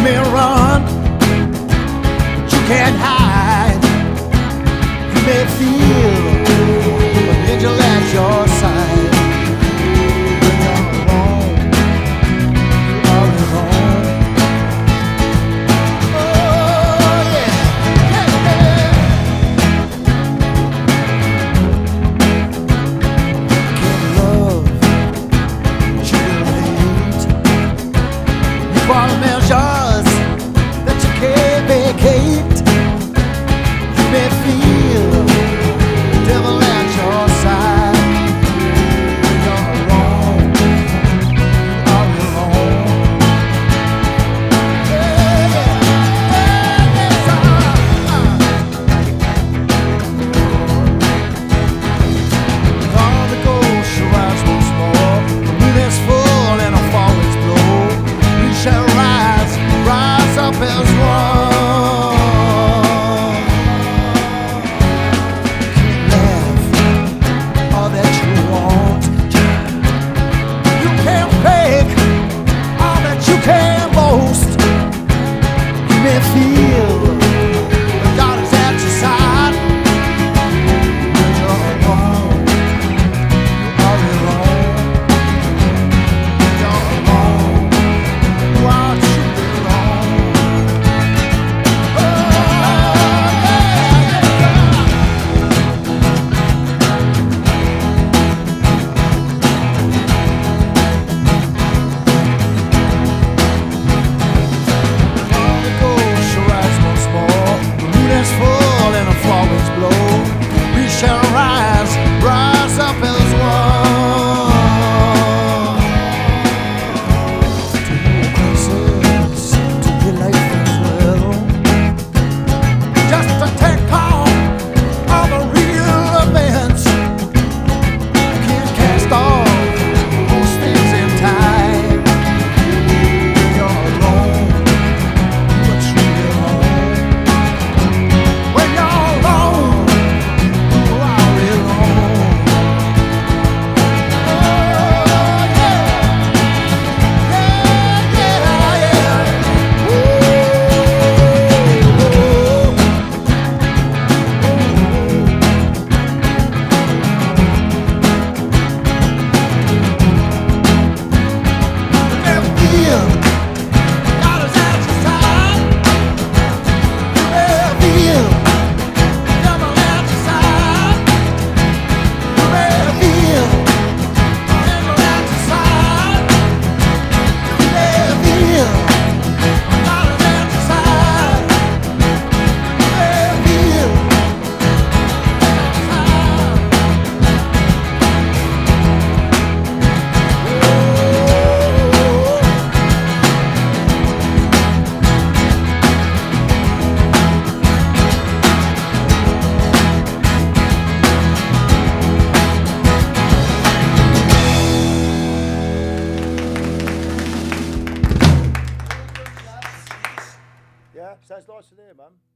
may run, but you can't hide. You may feel an angel at your side. When you're alone, you're all alone. Oh yeah, yeah, yeah. Can't love, you will hate. You follow measures that you can't vacate. You may feel the devil at your side. When you're alone, you are alone. Yeah, yeah, yes, All the ghosts shall rise once more. The moon is full and a fall is blow. We shall rise, rise up as one. Feel that God is at your side. When you're alone, you are alone. When you're alone, you are truly alone. Oh, full and a fall winds blow. We shall rise, rise up as one. To your crisis, to your life as well. Just to take on all the real events. You can't cast all those things in time. When you're alone, you are truly alone. When you're alone, you are alone. Oh, yeah. Yeah, yeah, yeah. Ooh. You may feel God is at your side. You may feel devil at your side. You may feel angel at your side. You may feel God is at your side. You may feel Yeah, sounds nice in here, man.